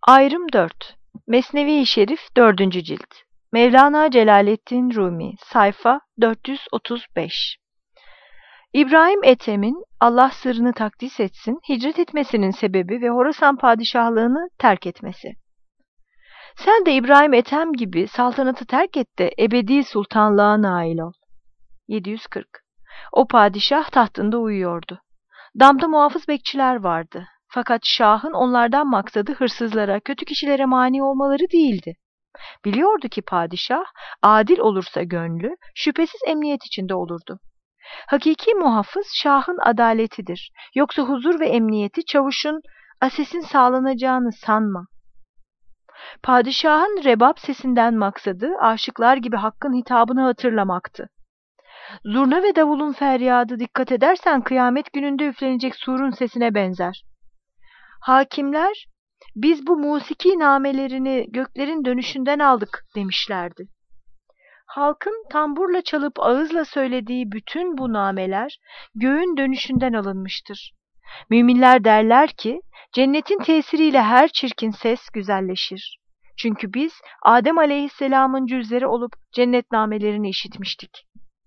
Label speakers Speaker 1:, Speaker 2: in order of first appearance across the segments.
Speaker 1: Ayrım 4. Mesnevi-i Şerif 4. cilt. Mevlana Celaleddin Rumi, sayfa 435. İbrahim Ethem'in Allah sırrını takdis etsin, hicret etmesinin sebebi ve Horasan padişahlığını terk etmesi. Sen de İbrahim Ethem gibi saltanatı terk et de ebedi sultanlığa nail ol. 740. O padişah tahtında uyuyordu. Damda muhafız bekçiler vardı. Fakat şahın onlardan maksadı hırsızlara, kötü kişilere mani olmaları değildi. Biliyordu ki padişah, adil olursa gönlü, şüphesiz emniyet içinde olurdu. Hakiki muhafız şahın adaletidir. Yoksa huzur ve emniyeti çavuşun, asesin sağlanacağını sanma. Padişahın rebap sesinden maksadı, aşıklar gibi hakkın hitabını hatırlamaktı. Zurna ve davulun feryadı dikkat edersen kıyamet gününde üflenecek surun sesine benzer. Hakimler, biz bu musiki namelerini göklerin dönüşünden aldık demişlerdi. Halkın tamburla çalıp ağızla söylediği bütün bu nameler göğün dönüşünden alınmıştır. Müminler derler ki, cennetin tesiriyle her çirkin ses güzelleşir. Çünkü biz Adem aleyhisselamın cüzleri olup cennet namelerini işitmiştik.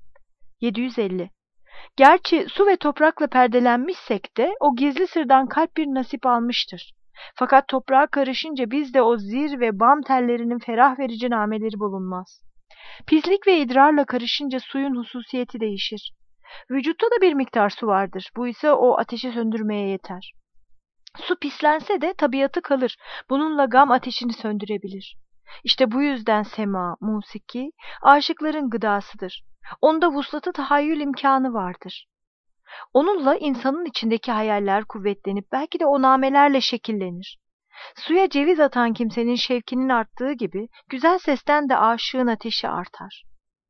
Speaker 1: 750. Gerçi su ve toprakla perdelenmişsek de o gizli sırdan kalp bir nasip almıştır. Fakat toprağa karışınca bizde o zir ve bam tellerinin ferah verici nameleri bulunmaz. Pislik ve idrarla karışınca suyun hususiyeti değişir. Vücutta da bir miktar su vardır. Bu ise o ateşi söndürmeye yeter. Su pislense de tabiatı kalır. Bununla gam ateşini söndürebilir. İşte bu yüzden sema, musiki, aşıkların gıdasıdır. Onda vuslatı tahayyül imkanı vardır. Onunla insanın içindeki hayaller kuvvetlenip belki de o namelerle şekillenir. Suya ceviz atan kimsenin şevkinin arttığı gibi güzel sesten de aşığın ateşi artar.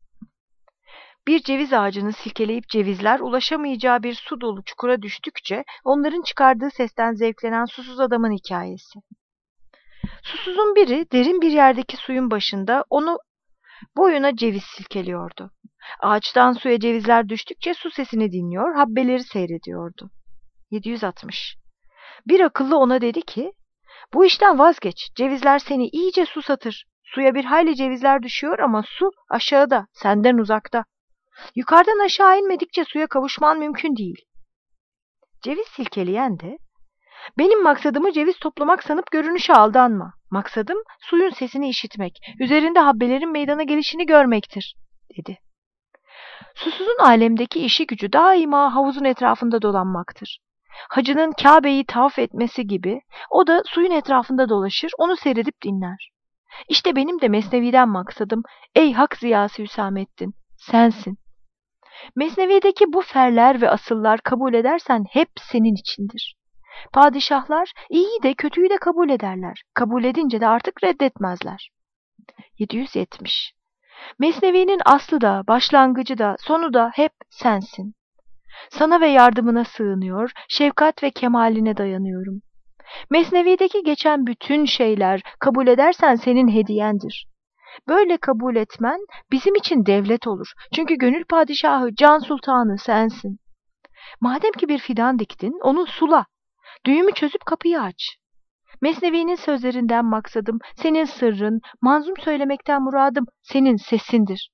Speaker 1: Bir ceviz ağacını silkeleyip cevizler ulaşamayacağı bir su dolu çukura düştükçe onların çıkardığı sesten zevklenen susuz adamın hikayesi. Susuzun biri derin bir yerdeki suyun başında onu boyuna ceviz silkeliyordu. Ağaçtan suya cevizler düştükçe su sesini dinliyor, habbeleri seyrediyordu. 760. Bir akıllı ona dedi ki, bu işten vazgeç, cevizler seni iyice susatır. Suya bir hayli cevizler düşüyor ama su aşağıda, senden uzakta. Yukarıdan aşağı inmedikçe suya kavuşman mümkün değil. Ceviz silkeleyen de, benim maksadımı ceviz toplamak sanıp görünüşe aldanma. Maksadım suyun sesini işitmek, üzerinde habbelerin meydana gelişini görmektir, dedi. Susuzun alemdeki işi gücü daima havuzun etrafında dolanmaktır. Hacının Kabe'yi tavaf etmesi gibi o da suyun etrafında dolaşır, onu seyredip dinler. İşte benim de Mesnevi'den maksadım, ey hak ziyası Hüsamettin, sensin. Mesnevi'deki bu ferler ve asıllar kabul edersen hep senin içindir. Padişahlar iyiyi de kötüyü de kabul ederler. Kabul edince de artık reddetmezler. 770. Mesnevi'nin aslı da, başlangıcı da, sonu da hep sensin. Sana ve yardımına sığınıyor, şefkat ve kemaline dayanıyorum. Mesnevi'deki geçen bütün şeyler kabul edersen senin hediyendir. Böyle kabul etmen bizim için devlet olur. Çünkü gönül padişahı, can sultanı sensin. Madem ki bir fidan diktin, onu sula. Düğümü çözüp kapıyı aç. Mesnevi'nin sözlerinden maksadım senin sırrın, manzum söylemekten muradım senin sesindir.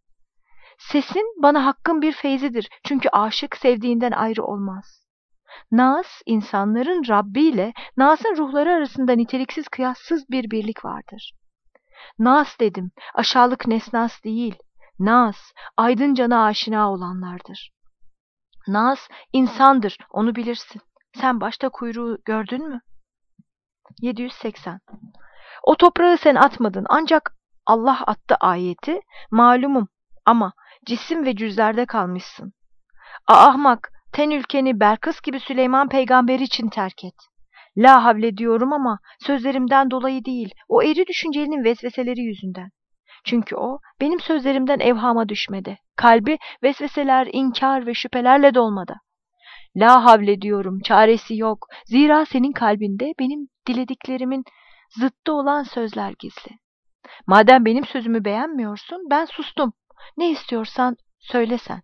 Speaker 1: Sesin bana hakkın bir feyzidir. Çünkü aşık sevdiğinden ayrı olmaz. Nas, insanların Rabbi ile Nas'ın ruhları arasında niteliksiz kıyassız bir birlik vardır. Nas dedim, aşağılık nesnas değil. Nas, aydın cana aşina olanlardır. Nas, insandır, onu bilirsin. Sen başta kuyruğu gördün mü? 780. O toprağı sen atmadın, ancak Allah attı ayeti, malumum ama cisim ve cüzlerde kalmışsın. Ahmak, ten ülkeni Belkıs gibi Süleyman peygamber için terk et. La havle diyorum ama sözlerimden dolayı değil, o eri düşüncenin vesveseleri yüzünden. Çünkü o benim sözlerimden evhama düşmedi. Kalbi vesveseler, inkar ve şüphelerle dolmadı. La havle diyorum, çaresi yok. Zira senin kalbinde benim dilediklerimin zıttı olan sözler gizli. Madem benim sözümü beğenmiyorsun, ben sustum. Ne istiyorsan söylesen.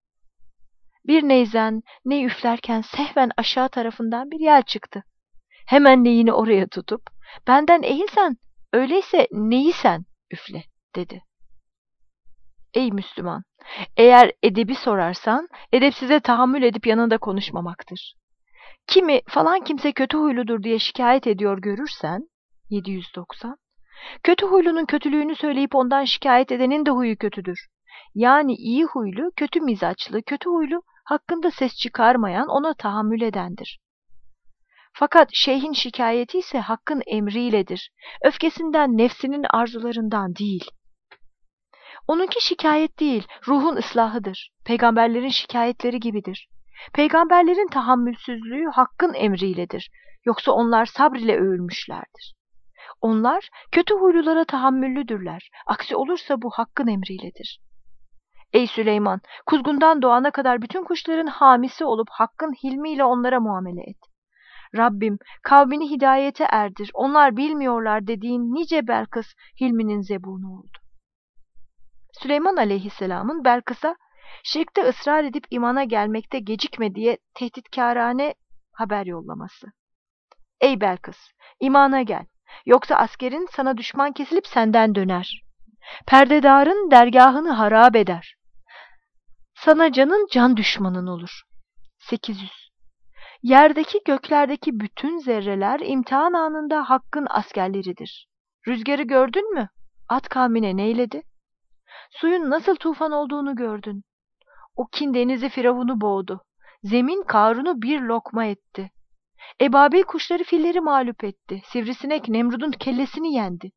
Speaker 1: Bir neyzen ne üflerken sehven aşağı tarafından bir yel çıktı. Hemen neyini oraya tutup Benden ehilsen, öyleyse neyi sen üfle dedi. Ey Müslüman! Eğer edebi sorarsan, edep size tahammül edip yanında konuşmamaktır. Kimi falan kimse kötü huyludur diye şikayet ediyor görürsen, 790, kötü huylunun kötülüğünü söyleyip ondan şikayet edenin de huyu kötüdür. Yani iyi huylu, kötü mizaçlı, kötü huylu, hakkında ses çıkarmayan, ona tahammül edendir. Fakat şeyhin şikayeti ise hakkın emriyledir. Öfkesinden, nefsinin arzularından değil. Onunki şikayet değil, ruhun ıslahıdır. Peygamberlerin şikayetleri gibidir. Peygamberlerin tahammülsüzlüğü hakkın emriyledir. Yoksa onlar sabr ile övülmüşlerdir. Onlar kötü huylulara tahammüllüdürler. Aksi olursa bu hakkın emriyledir. Ey Süleyman, kuzgundan doğana kadar bütün kuşların hamisi olup hakkın hilmiyle onlara muamele et. Rabbim kavmini hidayete erdir, onlar bilmiyorlar dediğin nice Belkıs hilminin zebunu oldu. Süleyman aleyhisselamın Belkıs'a şirkte ısrar edip imana gelmekte gecikme diye tehditkârane haber yollaması. Ey Belkıs, imana gel. Yoksa askerin sana düşman kesilip senden döner. Perdedarın dergahını harap eder. Sana canın can düşmanın olur. 800. Yerdeki göklerdeki bütün zerreler imtihan anında hakkın askerleridir. Rüzgarı gördün mü? Ad kavmine neyledi? Suyun nasıl tufan olduğunu gördün. O kin denizi Firavun'u boğdu. Zemin Karun'u bir lokma etti. Ebabil kuşları filleri mağlup etti. Sivrisinek Nemrud'un kellesini yendi.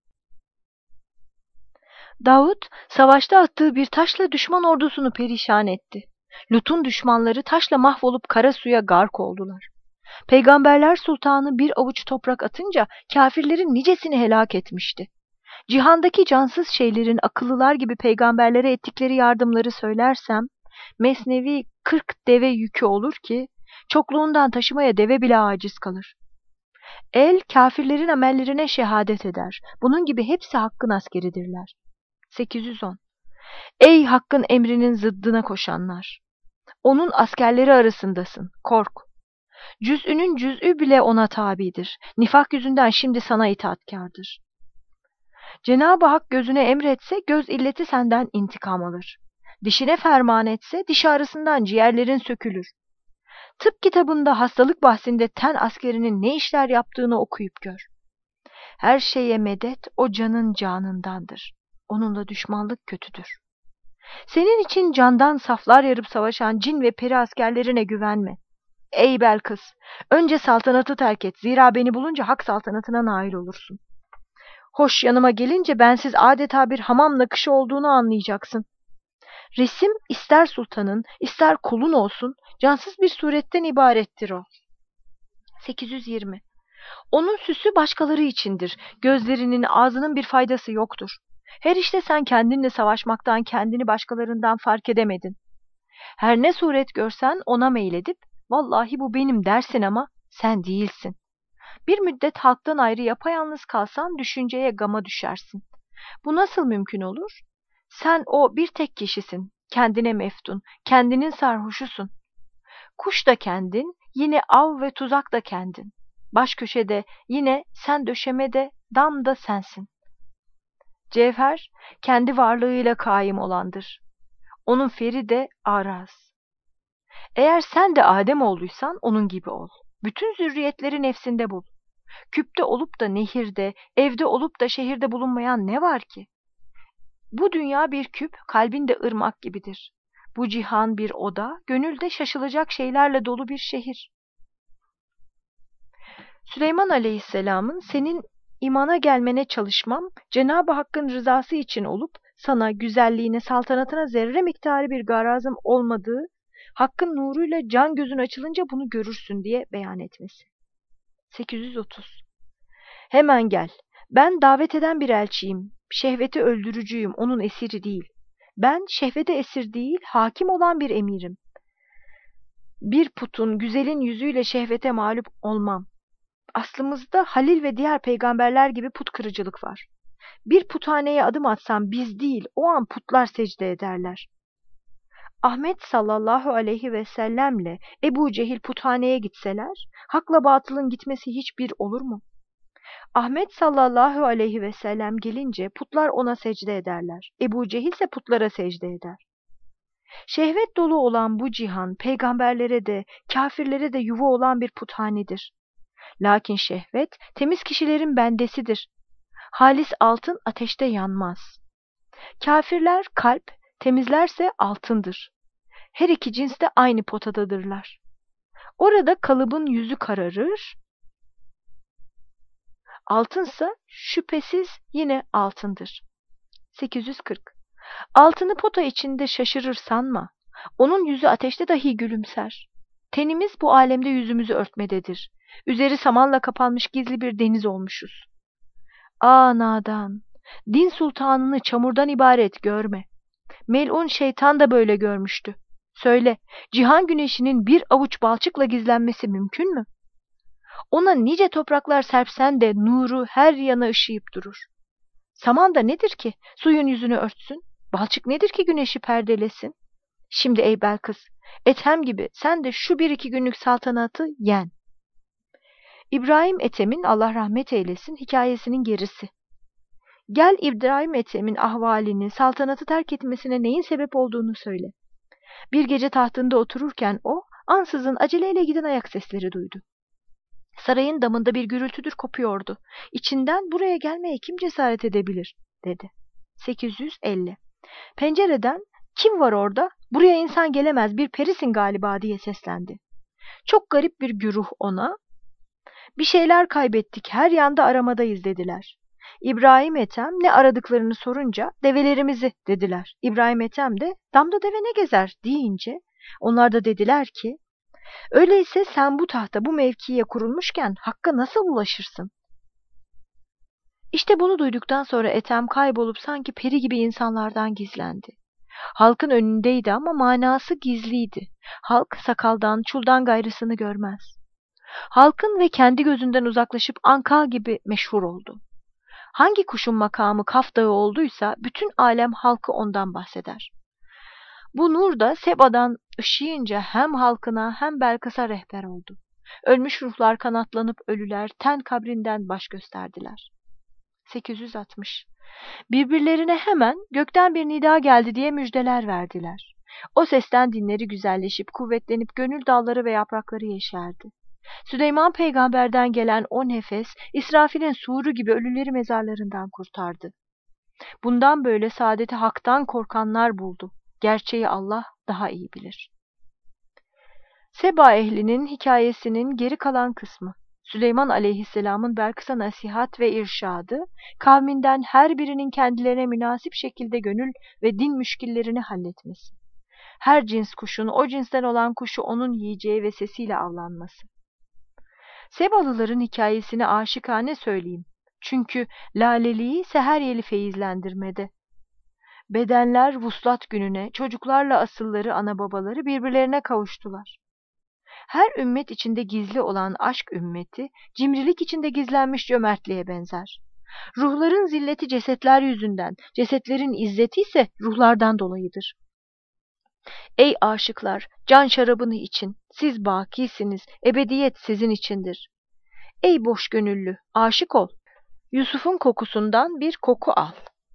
Speaker 1: Davut savaşta attığı bir taşla düşman ordusunu perişan etti. Lut'un düşmanları taşla mahvolup kara suya gark oldular. Peygamberler sultanı bir avuç toprak atınca kâfirlerin nicesini helak etmişti. Cihandaki cansız şeylerin akıllılar gibi peygamberlere ettikleri yardımları söylersem, mesnevi 40 deve yükü olur ki, çokluğundan taşımaya deve bile aciz kalır. El, kâfirlerin amellerine şehadet eder. Bunun gibi hepsi hakkın askeridirler. 810. Ey hakkın emrinin zıddına koşanlar! Onun askerleri arasındasın, kork. Cüz'ünün cüz'ü bile ona tabidir. Nifak yüzünden şimdi sana itaatkârdır. Cenab-ı Hak gözüne emretse göz illeti senden intikam alır. Dişine ferman etse dişi arasından ciğerlerin sökülür. Tıp kitabında hastalık bahsinde ten askerinin ne işler yaptığını okuyup gör. Her şeye medet o canın canındandır. Onunla düşmanlık kötüdür. Senin için candan saflar yarıp savaşan cin ve peri askerlerine güvenme. Ey Belkıs, önce saltanatı terk et. Zira beni bulunca hak saltanatına nail olursun. Hoş yanıma gelince bensiz adeta bir hamam nakışı olduğunu anlayacaksın. Resim ister sultanın, ister kulun olsun, cansız bir suretten ibarettir o. 820. Onun süsü başkaları içindir. Gözlerinin, ağzının bir faydası yoktur. Her işte sen kendinle savaşmaktan, kendini başkalarından fark edemedin. Her ne suret görsen ona meyledip, vallahi bu benim dersin ama sen değilsin. Bir müddet halktan ayrı yapayalnız kalsan düşünceye, gama düşersin. Bu nasıl mümkün olur? Sen o bir tek kişisin, kendine meftun, kendinin sarhoşusun. Kuş da kendin, yine av ve tuzak da kendin. Baş köşede yine sen döşemede, dam da sensin. Cevher, kendi varlığıyla kaim olandır. Onun feri de araz. Eğer sen de Adem oğluysan onun gibi ol. Bütün zürriyetleri nefsinde bul. Küpte olup da nehirde, evde olup da şehirde bulunmayan ne var ki? Bu dünya bir küp, kalbinde ırmak gibidir. Bu cihan bir oda, gönülde şaşılacak şeylerle dolu bir şehir. Süleyman Aleyhisselam'ın senin imana gelmene çalışmam, Cenab-ı Hakk'ın rızası için olup sana güzelliğine, saltanatına zerre miktarı bir garazım olmadığı, Hakk'ın nuruyla can gözün açılınca bunu görürsün diye beyan etmesi. 830. Hemen gel. Ben davet eden bir elçiyim. Şehveti öldürücüyüm, onun esiri değil. Ben şehvete esir değil, hakim olan bir emirim. Bir putun, güzelin yüzüyle şehvete mağlup olmam. Aslımızda Halil ve diğer peygamberler gibi put kırıcılık var. Bir puthaneye adım atsam biz değil, o an putlar secde ederler. Ahmet sallallahu aleyhi ve sellemle Ebu Cehil puthaneye gitseler, hakla batılın gitmesi hiçbir olur mu? Ahmet sallallahu aleyhi ve sellem gelince putlar ona secde ederler. Ebu Cehil ise putlara secde eder. Şehvet dolu olan bu cihan peygamberlere de kâfirlere de yuva olan bir puthanedir. Lakin şehvet temiz kişilerin bendesidir. Halis altın ateşte yanmaz. Kâfirler kalp, temizlerse altındır. Her iki cins de aynı potadadırlar. Orada kalıbın yüzü kararır, altınsa şüphesiz yine altındır. 840. Altını pota içinde şaşırır sanma. Onun yüzü ateşte dahi gülümser. Tenimiz bu alemde yüzümüzü örtmededir. Üzeri samanla kapanmış gizli bir deniz olmuşuz. Nadan, din sultanını çamurdan ibaret görme. Melun şeytan da böyle görmüştü. Söyle, cihan güneşinin bir avuç balçıkla gizlenmesi mümkün mü? Ona nice topraklar serpsen de nuru her yana ışıyıp durur. Saman da nedir ki suyun yüzünü örtsün? Balçık nedir ki güneşi perdelesin? Şimdi ey Belkıs, Ethem gibi sen de şu 1-2 günlük saltanatı yen. İbrahim Ethem'in Allah rahmet eylesin hikayesinin gerisi. Gel İbrahim Ethem'in ahvalini, saltanatı terk etmesine neyin sebep olduğunu söyle. Bir gece tahtında otururken o, ansızın aceleyle giden ayak sesleri duydu. Sarayın damında bir gürültüdür kopuyordu. İçinden buraya gelmeye kim cesaret edebilir, dedi. 850. Pencereden kim var orada? Buraya insan gelemez, bir perisin galiba diye seslendi. Çok garip bir güruh ona. Bir şeyler kaybettik, her yanda aramadayız dediler. İbrahim Ethem ne aradıklarını sorunca develerimizi dediler. İbrahim Ethem de damda deve ne gezer deyince onlar da dediler ki öyleyse sen bu tahta bu mevkiye kurulmuşken Hakk'a nasıl ulaşırsın? İşte bunu duyduktan sonra Ethem kaybolup sanki peri gibi insanlardan gizlendi. Halkın önündeydi ama manası gizliydi. Halk sakaldan, çuldan gayrısını görmez. Halkın ve kendi gözünden uzaklaşıp anka gibi meşhur oldu. Hangi kuşun makamı Kaf Dağı olduysa bütün alem halkı ondan bahseder. Bu nur da Seba'dan ışıyınca hem halkına hem Belkıs'a rehber oldu. Ölmüş ruhlar kanatlanıp ölüler ten kabrinden baş gösterdiler. 860. Birbirlerine hemen gökten bir nida geldi diye müjdeler verdiler. O sesten dinleri güzelleşip kuvvetlenip gönül dalları ve yaprakları yeşerdi. Süleyman peygamberden gelen o nefes İsrafil'in suru gibi ölüleri mezarlarından kurtardı. Bundan böyle saadeti haktan korkanlar buldu. Gerçeği Allah daha iyi bilir. Seba ehlinin hikayesinin geri kalan kısmı. Süleyman aleyhisselamın Belkıs'a nasihat ve irşadı, kavminden her birinin kendilerine münasip şekilde gönül ve din müşkillerini halletmesi. Her cins kuşun o cinsten olan kuşu onun yiyeceği ve sesiyle avlanması. Sebalıların hikayesini aşikane söyleyeyim. Çünkü laleliği seher feyizlendirmede. Bedenler vuslat gününe, çocuklarla asılları, ana babaları birbirlerine kavuştular. Her ümmet içinde gizli olan aşk ümmeti, cimrilik içinde gizlenmiş cömertliğe benzer. Ruhların zilleti cesetler yüzünden, cesetlerin izzeti ise ruhlardan dolayıdır. Ey aşıklar, can şarabını için, siz bakisiniz, ebediyet sizin içindir. Ey boş gönüllü, aşık ol. Yusuf'un kokusundan bir koku al.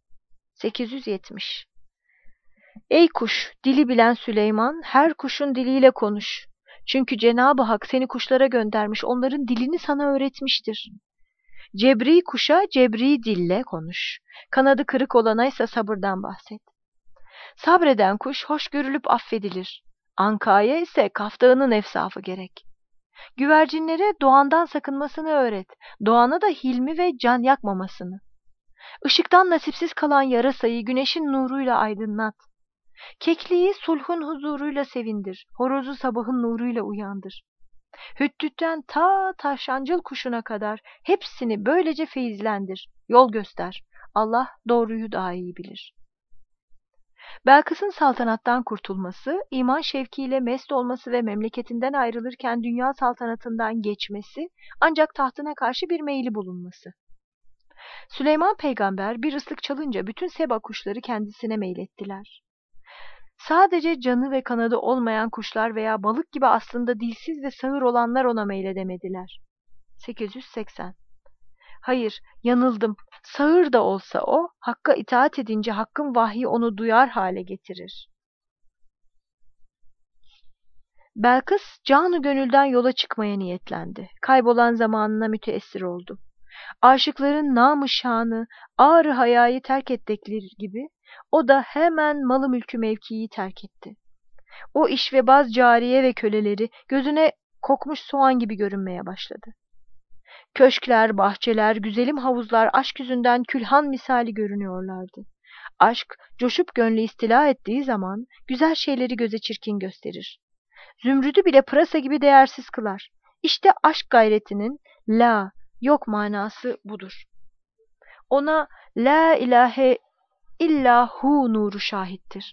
Speaker 1: 870. Ey kuş, dili bilen Süleyman, her kuşun diliyle konuş. Çünkü Cenab-ı Hak seni kuşlara göndermiş, onların dilini sana öğretmiştir. Cebri kuşa cebri dille konuş. Kanadı kırık olana ise sabırdan bahset. Sabreden kuş hoş görülüp affedilir. Ankaya ise Kaf Dağı'nın efsafı gerek. Güvercinlere doğandan sakınmasını öğret. Doğana da hilmi ve can yakmamasını. Işıktan nasipsiz kalan yarasayı güneşin nuruyla aydınlat. Kekliği sulhun huzuruyla sevindir. Horozu sabahın nuruyla uyandır. Hüddütten ta tavşancıl kuşuna kadar hepsini böylece feyizlendir. Yol göster. Allah doğruyu daha iyi bilir. Belkıs'ın saltanattan kurtulması, iman şevkiyle mest olması ve memleketinden ayrılırken dünya saltanatından geçmesi, ancak tahtına karşı bir meyli bulunması. Süleyman peygamber bir ıslık çalınca bütün Seba kuşları kendisine meylettiler. Sadece canı ve kanadı olmayan kuşlar veya balık gibi aslında dilsiz ve sağır olanlar ona meyledemediler. 880. Hayır, yanıldım. Sağır da olsa o, Hakk'a itaat edince Hakk'ın vahyi onu duyar hale getirir. Belkıs, canı gönülden yola çıkmaya niyetlendi. Kaybolan zamanına müteessir oldu. Aşıkların namı şanı, ağrı hayayı terk ettikleri gibi, o da hemen malı mülkü mevkiyi terk etti. O işvebaz cariye ve köleleri gözüne kokmuş soğan gibi görünmeye başladı. Köşkler, bahçeler, güzelim havuzlar aşk yüzünden külhan misali görünüyorlardı. Aşk, coşup gönlü istila ettiği zaman güzel şeyleri göze çirkin gösterir. Zümrüdü bile pırasa gibi değersiz kılar. İşte aşk gayretinin la, yok manası budur. Ona la ilahe illa hu nuru şahittir.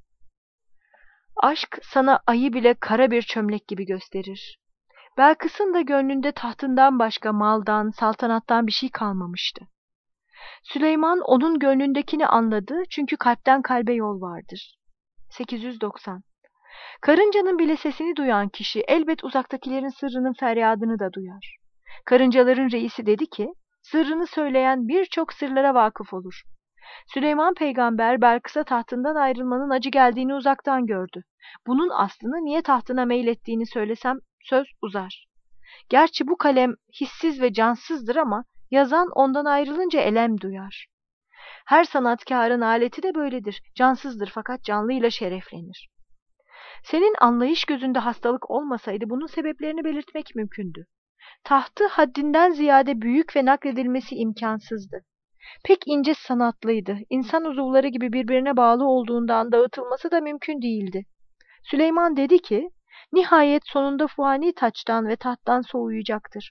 Speaker 1: Aşk sana ayı bile kara bir çömlek gibi gösterir. Belkıs'ın da gönlünde tahtından başka maldan, saltanattan bir şey kalmamıştı. Süleyman onun gönlündekini anladı çünkü kalpten kalbe yol vardır. 890. Karıncanın bile sesini duyan kişi elbet uzaktakilerin sırrının feryadını da duyar. Karıncaların reisi dedi ki, sırrını söyleyen birçok sırlara vakıf olur. Süleyman peygamber Belkıs'a tahtından ayrılmanın acı geldiğini uzaktan gördü. Bunun aslını niye tahtına meylettiğini söylesem söz uzar. Gerçi bu kalem hissiz ve cansızdır ama yazan ondan ayrılınca elem duyar. Her sanatkarın aleti de böyledir. Cansızdır fakat canlıyla şereflenir. Senin anlayış gözünde hastalık olmasaydı bunun sebeplerini belirtmek mümkündü. Tahtı haddinden ziyade büyük ve nakledilmesi imkansızdı. Pek ince sanatlıydı. İnsan uzuvları gibi birbirine bağlı olduğundan dağıtılması da mümkün değildi. Süleyman dedi ki, nihayet sonunda fani taçtan ve tahttan soğuyacaktır.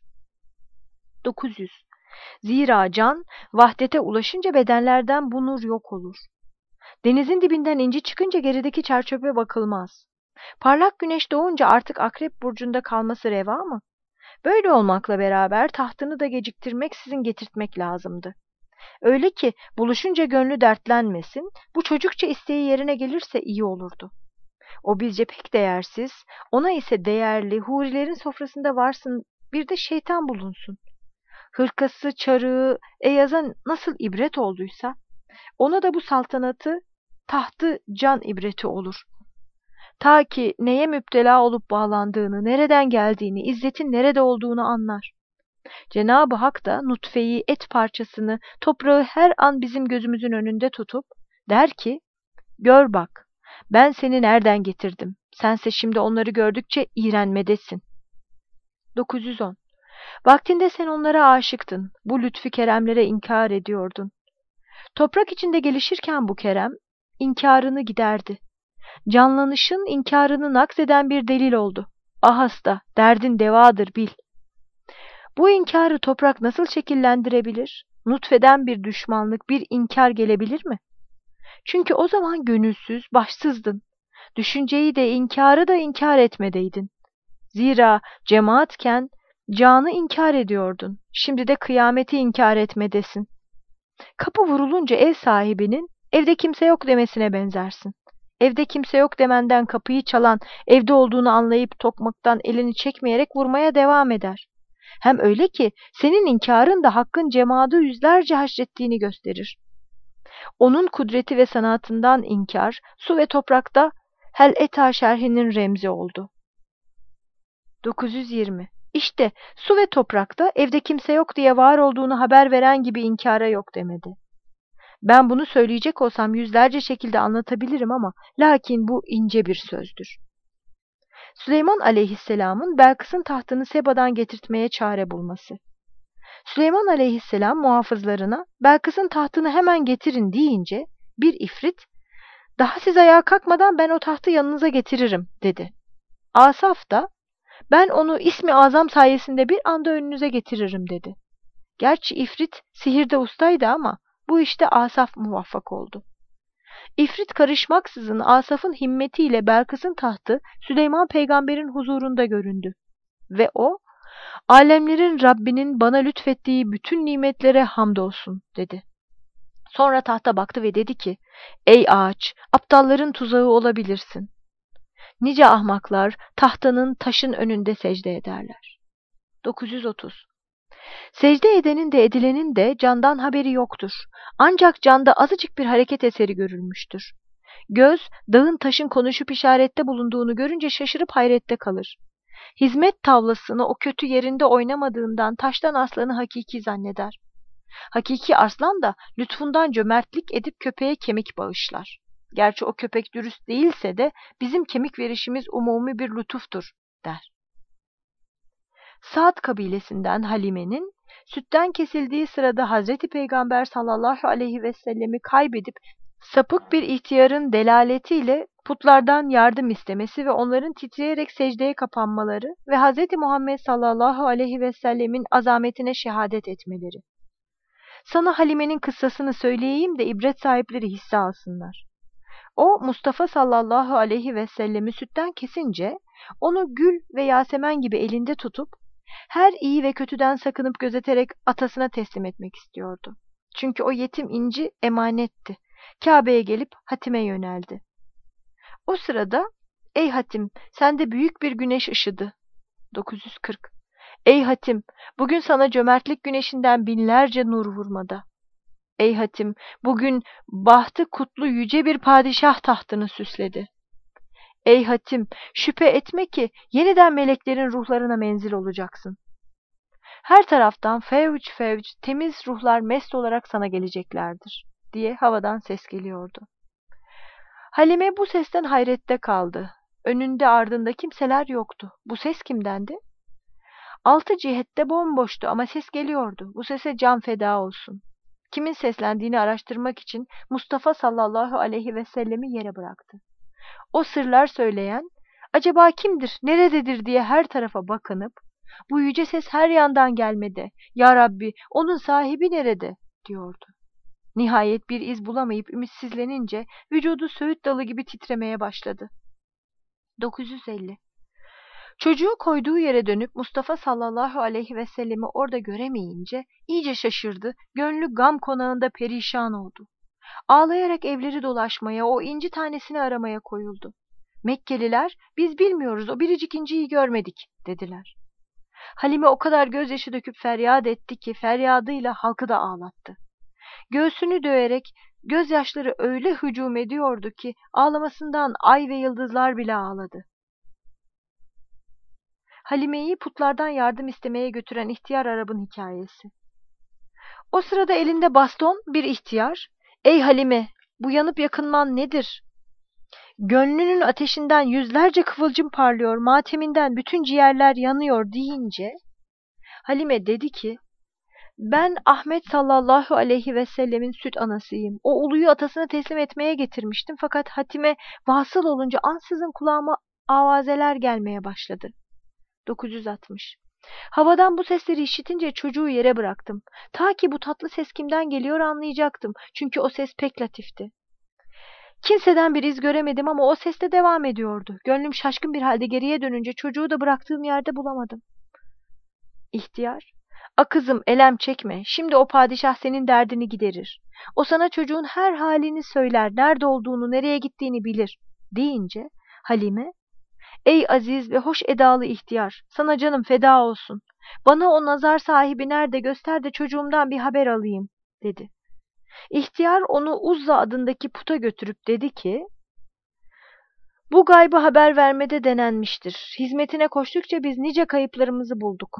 Speaker 1: 900. Zira can, vahdete ulaşınca bedenlerden bu nur yok olur. Denizin dibinden inci çıkınca gerideki çerçöpe bakılmaz. Parlak güneş doğunca artık Akrep burcunda kalması reva mı? Böyle olmakla beraber tahtını da geciktirmeksizin getirtmek lazımdı. Öyle ki buluşunca gönlü dertlenmesin, bu çocukça isteği yerine gelirse iyi olurdu. O bizce pek değersiz, ona ise değerli, hurilerin sofrasında varsın, bir de şeytan bulunsun. Hırkası, çarığı, Eyaz'a nasıl ibret olduysa, ona da bu saltanatı, tahtı can ibreti olur. Ta ki neye müptela olup bağlandığını, nereden geldiğini, izzetin nerede olduğunu anlar. Cenab-ı Hak da nutfeyi, et parçasını, toprağı her an bizim gözümüzün önünde tutup der ki, gör bak, ben seni nereden getirdim, sense şimdi onları gördükçe iğrenmedesin. 910. Vaktinde sen onlara aşıktın, bu lütfü keremlere inkar ediyordun. Toprak içinde gelişirken bu kerem, inkarını giderdi. Canlanışın inkarını nakzeden bir delil oldu. Ah hasta, derdin devadır bil. Bu inkarı toprak nasıl şekillendirebilir? Nutfeden bir düşmanlık, bir inkar gelebilir mi? Çünkü o zaman gönülsüz, başsızdın. Düşünceyi de inkarı da inkar etmedeydin. Zira cemaatken canı inkar ediyordun. Şimdi de kıyameti inkar etmedesin. Kapı vurulunca ev sahibinin evde kimse yok demesine benzersin. Evde kimse yok demenden kapıyı çalan evde olduğunu anlayıp tokmaktan elini çekmeyerek vurmaya devam eder. Hem öyle ki senin inkarın da Hakk'ın cemaatı yüzlerce haşrettiğini gösterir. Onun kudreti ve sanatından inkar, su ve toprakta Hel Eta şerhinin remzi oldu. 920. İşte su ve toprakta evde kimse yok diye var olduğunu haber veren gibi inkara yok demedi. Ben bunu söyleyecek olsam yüzlerce şekilde anlatabilirim ama lakin bu ince bir sözdür. Süleyman aleyhisselamın Belkıs'ın tahtını Seba'dan getirtmeye çare bulması. Süleyman aleyhisselam muhafızlarına Belkıs'ın tahtını hemen getirin deyince bir ifrit, daha siz ayağa kalkmadan ben o tahtı yanınıza getiririm dedi. Asaf da ben onu ismi azam sayesinde bir anda önünüze getiririm dedi. Gerçi ifrit sihirde ustaydı ama bu işte Asaf muvaffak oldu. İfrit karışmaksızın Asaf'ın himmetiyle Belkıs'ın tahtı Süleyman peygamberin huzurunda göründü. Ve o, alemlerin Rabbinin bana lütfettiği bütün nimetlere hamdolsun dedi. Sonra tahta baktı ve dedi ki, ey ağaç, aptalların tuzağı olabilirsin. Nice ahmaklar tahtanın taşın önünde secde ederler. 930. Secde edenin de edilenin de candan haberi yoktur. Ancak canda azıcık bir hareket eseri görülmüştür. Göz, dağın taşın konuşup işarette bulunduğunu görünce şaşırıp hayrette kalır. Hizmet tavlasını o kötü yerinde oynamadığından taştan aslanı hakiki zanneder. Hakiki arslan da lütfundan cömertlik edip köpeğe kemik bağışlar. Gerçi o köpek dürüst değilse de bizim kemik verişimiz umumi bir lütuftur, der. Sa'd kabilesinden Halime'nin sütten kesildiği sırada Hazreti Peygamber sallallahu aleyhi ve sellemi kaybedip sapık bir ihtiyarın delaletiyle putlardan yardım istemesi ve onların titreyerek secdeye kapanmaları ve Hazreti Muhammed sallallahu aleyhi ve sellemin azametine şehadet etmeleri. Sana Halime'nin kıssasını söyleyeyim de ibret sahipleri hisse alsınlar. O Mustafa sallallahu aleyhi ve sellemi sütten kesince onu gül ve yasemen gibi elinde tutup her iyi ve kötüden sakınıp gözeterek atasına teslim etmek istiyordu. Çünkü o yetim inci emanetti. Kabe'ye gelip Hatim'e yöneldi. O sırada ey Hatim sende büyük bir güneş ışıdı. 940. Ey Hatim bugün sana cömertlik güneşinden binlerce nur vurmada. Ey Hatim bugün bahtı kutlu yüce bir padişah tahtını süsledi. Ey Hatim şüphe etme ki yeniden meleklerin ruhlarına menzil olacaksın. Her taraftan fevç fevç temiz ruhlar mest olarak sana geleceklerdir diye havadan ses geliyordu. Halime bu sesten hayrette kaldı. Önünde ardında kimseler yoktu. Bu ses kimdendi? Altı cihette bomboştu ama ses geliyordu. Bu sese can feda olsun. Kimin seslendiğini araştırmak için Mustafa sallallahu aleyhi ve sellemi yere bıraktı. O sırlar söyleyen, acaba kimdir, nerededir diye her tarafa bakınıp, bu yüce ses her yandan gelmede, ya Rabbi onun sahibi nerede, diyordu. Nihayet bir iz bulamayıp ümitsizlenince vücudu söğüt dalı gibi titremeye başladı. 950. Çocuğu koyduğu yere dönüp Mustafa sallallahu aleyhi ve sellemi orada göremeyince iyice şaşırdı, gönlü gam konağında perişan oldu. Ağlayarak evleri dolaşmaya, o inci tanesini aramaya koyuldu. Mekkeliler, biz bilmiyoruz, o biricik inciyi görmedik, dediler. Halime o kadar gözyaşı döküp feryat etti ki feryadıyla halkı da ağlattı. Göğsünü döverek gözyaşları öyle hücum ediyordu ki ağlamasından ay ve yıldızlar bile ağladı. Halime'yi putlardan yardım istemeye götüren ihtiyar Arap'ın hikayesi. O sırada elinde baston bir ihtiyar, ''Ey Halime, bu yanıp yakınman nedir? Gönlünün ateşinden yüzlerce kıvılcım parlıyor, mateminden bütün ciğerler yanıyor.'' deyince, Halime dedi ki, ''Ben Ahmet sallallahu aleyhi ve sellemin süt anasıyım. O uluyu atasına teslim etmeye getirmiştim fakat Hatime vasıl olunca ansızın kulağıma avazeler gelmeye başladı.'' 960. Havadan bu sesleri işitince çocuğu yere bıraktım. Ta ki bu tatlı ses kimden geliyor anlayacaktım. Çünkü o ses pek latifti. Kimseden bir iz göremedim ama o ses de devam ediyordu. Gönlüm şaşkın bir halde geriye dönünce çocuğu da bıraktığım yerde bulamadım. İhtiyar, kızım elem çekme. Şimdi o padişah senin derdini giderir. O sana çocuğun her halini söyler, nerede olduğunu, nereye gittiğini bilir, deyince Halime, ''Ey aziz ve hoş edalı ihtiyar, sana canım feda olsun. Bana o nazar sahibi nerede göster de çocuğumdan bir haber alayım.'' dedi. İhtiyar onu Uzza adındaki puta götürüp dedi ki, ''Bu gaybı haber vermede denenmiştir. Hizmetine koştukça biz nice kayıplarımızı bulduk.''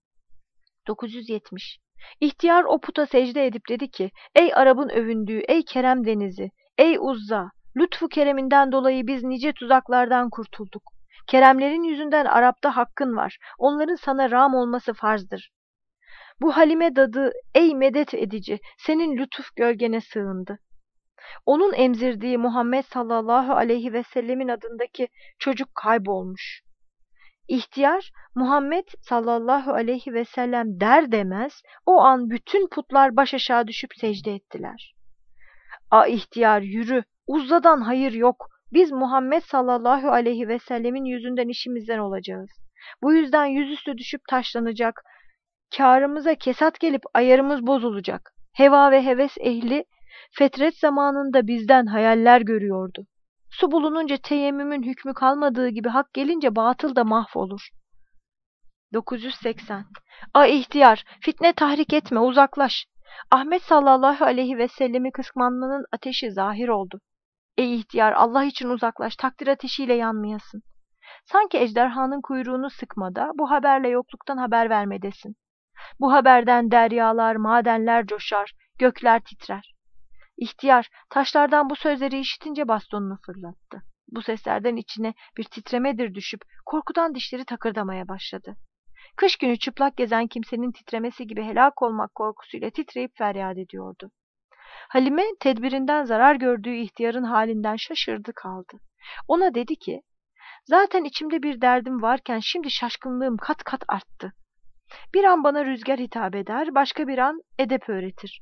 Speaker 1: 970. İhtiyar o puta secde edip dedi ki, ''Ey Arap'ın övündüğü, ey Kerem denizi, ey Uzza, lütfu kereminden dolayı biz nice tuzaklardan kurtulduk. Keremlerin yüzünden Arap'ta hakkın var. Onların sana rağm olması farzdır. Bu Halime dadı, ey medet edici, senin lütuf gölgene sığındı. Onun emzirdiği Muhammed sallallahu aleyhi ve sellemin adındaki çocuk kaybolmuş.'' İhtiyar, Muhammed sallallahu aleyhi ve sellem der demez, o an bütün putlar baş aşağı düşüp secde ettiler. İhtiyar yürü, Uzza'dan hayır yok. Biz Muhammed sallallahu aleyhi ve sellemin yüzünden işimizden olacağız. Bu yüzden yüzüstü düşüp taşlanacak. Kârımıza kesat gelip ayarımız bozulacak. Heva ve heves ehli fetret zamanında bizden hayaller görüyordu. Su bulununca teyemmümün hükmü kalmadığı gibi hak gelince batıl da mahvolur. 980. Ay ihtiyar, fitne tahrik etme, uzaklaş. Ahmet sallallahu aleyhi ve sellemi kıskanmanın ateşi zahir oldu. Ey ihtiyar, Allah için uzaklaş, takdir ateşiyle yanmayasın. Sanki ejderhanın kuyruğunu sıkmada, bu haberle yokluktan haber vermedesin. Bu haberden deryalar, madenler coşar, gökler titrer. İhtiyar, taşlardan bu sözleri işitince bastonunu fırlattı. Bu seslerden içine bir titremedir düşüp, korkudan dişleri takırdamaya başladı. Kış günü çıplak gezen kimsenin titremesi gibi helak olmak korkusuyla titreyip feryat ediyordu. Halime, tedbirinden zarar gördüğü ihtiyarın halinden şaşırdı kaldı. Ona dedi ki, zaten içimde bir derdim varken şimdi şaşkınlığım kat kat arttı. Bir an bana rüzgar hitap eder, başka bir an edep öğretir.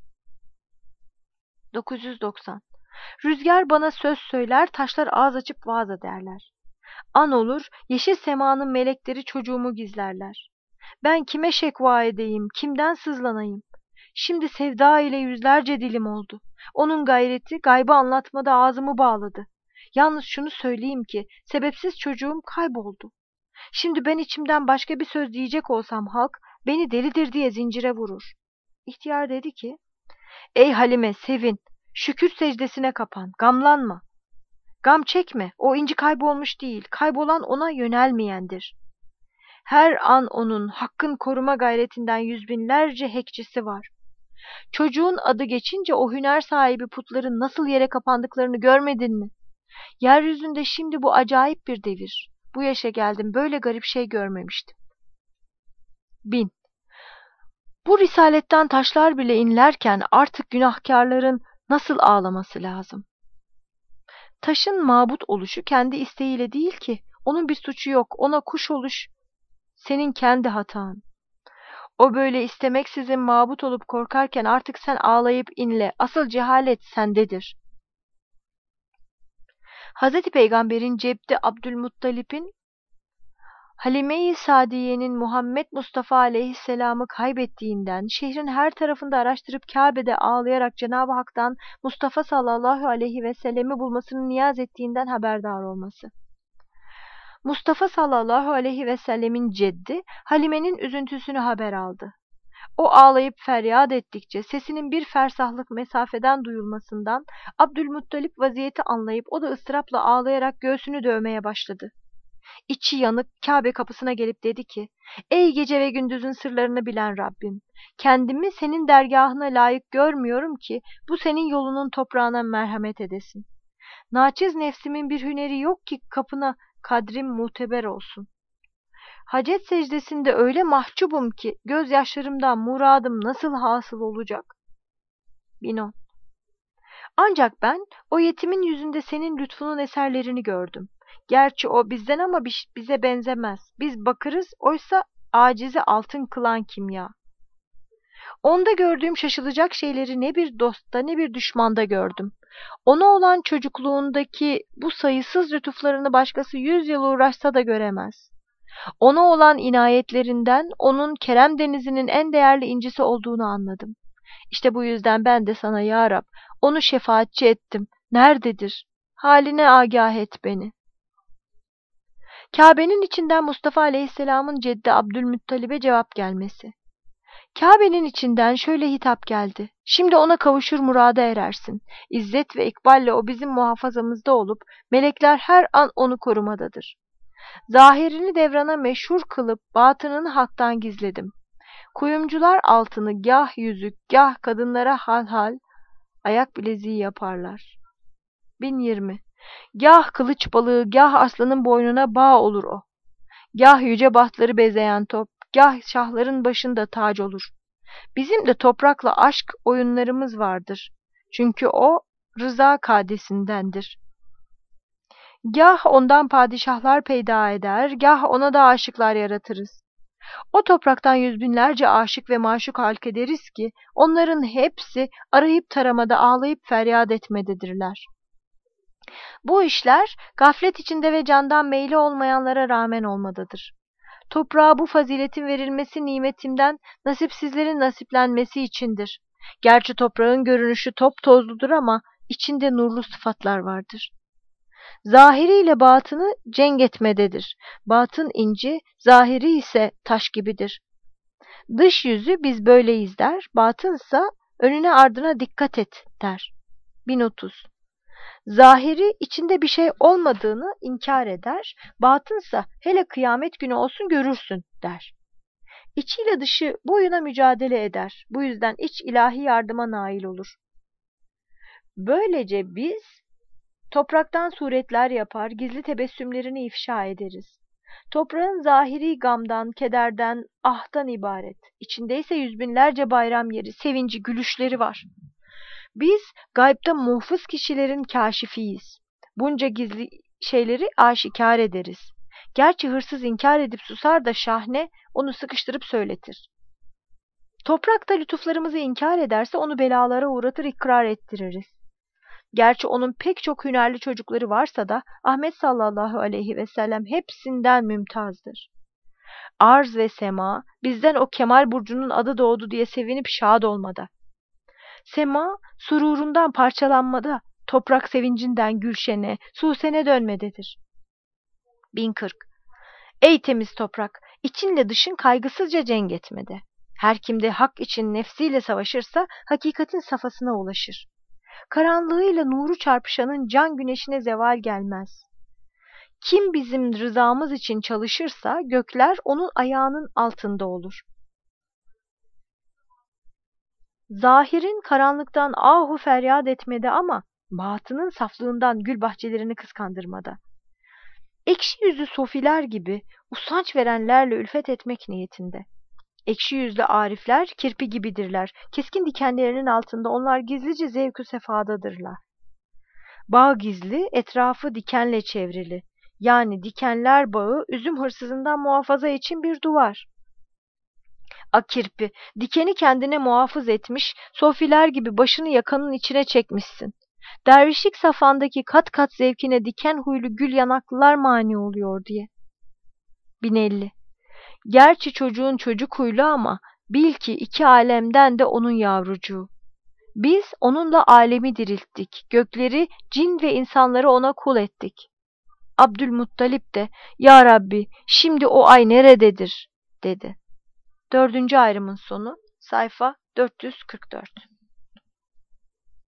Speaker 1: 990. Rüzgar bana söz söyler, taşlar ağız açıp vaaz ederler. An olur, yeşil semanın melekleri çocuğumu gizlerler. Ben kime şekva edeyim, kimden sızlanayım? Şimdi sevda ile yüzlerce dilim oldu. Onun gayreti gaybı anlatmada ağzımı bağladı. Yalnız şunu söyleyeyim ki, sebepsiz çocuğum kayboldu. Şimdi ben içimden başka bir söz diyecek olsam halk, beni delidir diye zincire vurur. İhtiyar dedi ki, ey Halime sevin, şükür secdesine kapan, gamlanma. Gam çekme, o inci kaybolmuş değil, kaybolan ona yönelmeyendir. Her an onun hakkın koruma gayretinden yüz binlerce hekçisi var. Çocuğun adı geçince o hüner sahibi putların nasıl yere kapandıklarını görmedin mi? Yeryüzünde şimdi bu acayip bir devir. Bu yaşa geldim, böyle garip şey görmemiştim. 1000. Bu risaletten taşlar bile inlerken artık günahkarların nasıl ağlaması lazım? Taşın mabut oluşu kendi isteğiyle değil ki, onun bir suçu yok, ona kuş oluş senin kendi hatan. O böyle istemeksizin mabut olup korkarken artık sen ağlayıp inle, asıl cehalet sendedir. Hazreti Peygamber'in cebde Abdülmuttalip'in Halime-i Sadiye'nin Muhammed Mustafa aleyhisselamı kaybettiğinden, şehrin her tarafında araştırıp Kabe'de ağlayarak Cenab-ı Hak'tan Mustafa sallallahu aleyhi ve sellemi bulmasını niyaz ettiğinden haberdar olması. Mustafa sallallahu aleyhi ve sellemin ceddi, Halime'nin üzüntüsünü haber aldı. O ağlayıp feryat ettikçe sesinin bir fersahlık mesafeden duyulmasından Abdülmuttalip vaziyeti anlayıp o da ıstırapla ağlayarak göğsünü dövmeye başladı. İçi yanık Kabe kapısına gelip dedi ki, ey gece ve gündüzün sırlarını bilen Rabbim, kendimi senin dergahına layık görmüyorum ki bu senin yolunun toprağına merhamet edesin. Naçiz nefsimin bir hüneri yok ki kapına kadrim muteber olsun. Hacet secdesinde öyle mahcubum ki gözyaşlarımdan muradım nasıl hasıl olacak? 1010. Ancak ben o yetimin yüzünde senin lütfunun eserlerini gördüm. Gerçi o bizden ama bize benzemez. Biz bakırız, oysa acizi altın kılan kimya. Onda gördüğüm şaşılacak şeyleri ne bir dostta ne bir düşmanda gördüm. Ona olan çocukluğundaki bu sayısız lütuflarını başkası 100 yıl uğraşsa da göremez. Ona olan inayetlerinden onun Kerem denizinin en değerli incisi olduğunu anladım. İşte bu yüzden ben de sana ya Rab, onu şefaatçi ettim. Nerededir? Haline agah et beni. Kabe'nin içinden Mustafa Aleyhisselam'ın ceddi Abdülmuttalib'e cevap gelmesi. Kabe'nin içinden şöyle hitap geldi. Şimdi ona kavuşur murada erersin. İzzet ve ikballe o bizim muhafazamızda olup melekler her an onu korumadadır. Zahirini devrana meşhur kılıp batınını haktan gizledim. Kuyumcular altını gah yüzük, gah kadınlara hal ayak bileziği yaparlar. 1020. Gah kılıç balığı, gah aslanın boynuna bağ olur o. Gah yüce bahtları bezeyen top, gah şahların başında tac olur. Bizim de toprakla aşk oyunlarımız vardır. Çünkü o rıza kadesindendir. Gah ondan padişahlar peyda eder, gah ona da aşıklar yaratırız. O topraktan yüz binlerce aşık ve maşuk halk ederiz ki, onların hepsi arayıp taramada ağlayıp feryat etmededirler. Bu işler, gaflet içinde ve candan meyli olmayanlara rağmen olmadadır. Toprağa bu faziletin verilmesi nimetimden nasipsizlerin nasiplenmesi içindir. Gerçi toprağın görünüşü top tozludur ama içinde nurlu sıfatlar vardır. Zahiri ile batını cenk etmededir. Batın inci, zahiri ise taş gibidir. Dış yüzü biz böyleyiz der, batınsa önüne ardına dikkat et der. 1030. Zahiri içinde bir şey olmadığını inkar eder, batınsa hele kıyamet günü olsun görürsün der. İçiyle dışı boyuna mücadele eder. Bu yüzden iç ilahi yardıma nail olur. Böylece biz topraktan suretler yapar, gizli tebessümlerini ifşa ederiz. Toprağın zahiri gamdan, kederden, ahtan ibaret. İçindeyse yüz binlerce bayram yeri, sevinci, gülüşleri var. Biz gaybta muhfız kişilerin kâşifiyiz. Bunca gizli şeyleri aşikar ederiz. Gerçi hırsız inkar edip susar da şahne onu sıkıştırıp söyletir. Toprak da lütuflarımızı inkar ederse onu belalara uğratır, ikrar ettiririz. Gerçi onun pek çok hünerli çocukları varsa da Ahmet sallallahu aleyhi ve sellem hepsinden mümtazdır. Arz ve sema bizden o Kemal Burcu'nun adı doğdu diye sevinip şad olmada. Sema sururundan parçalanmada, toprak sevincinden gülşene, susene dönmededir. 1040. Ey temiz toprak, içinle dışın kaygısızca cenk etmede. Her kimde hak için nefsiyle savaşırsa hakikatin safhasına ulaşır. Karanlığıyla nuru çarpışanın can güneşine zeval gelmez. Kim bizim rızamız için çalışırsa gökler onun ayağının altında olur. Zahirin karanlıktan ahu feryat etmede ama batının saflığından gül bahçelerini kıskandırmada. Ekşi yüzlü sofiler gibi usanç verenlerle ülfet etmek niyetinde. Ekşi yüzlü arifler kirpi gibidirler. Keskin dikenlerinin altında onlar gizlice zevk-ü sefadadırlar. Bağ gizli, etrafı dikenle çevrili. Yani dikenler bağı üzüm hırsızından muhafaza için bir duvar. Akirpi, dikeni kendine muhafız etmiş, sofiler gibi başını yakanın içine çekmişsin. Dervişlik safandaki kat kat zevkine diken huylu gül yanaklılar mani oluyor diye. 1050. Gerçi çocuğun çocuk huylu ama bil ki iki alemden de onun yavrucuğu. Biz onunla alemi dirilttik, gökleri, cin ve insanları ona kul ettik. Abdülmuttalip de, Ya Rabbi, şimdi o ay nerededir, dedi. 4. ayrımın sonu, sayfa 444.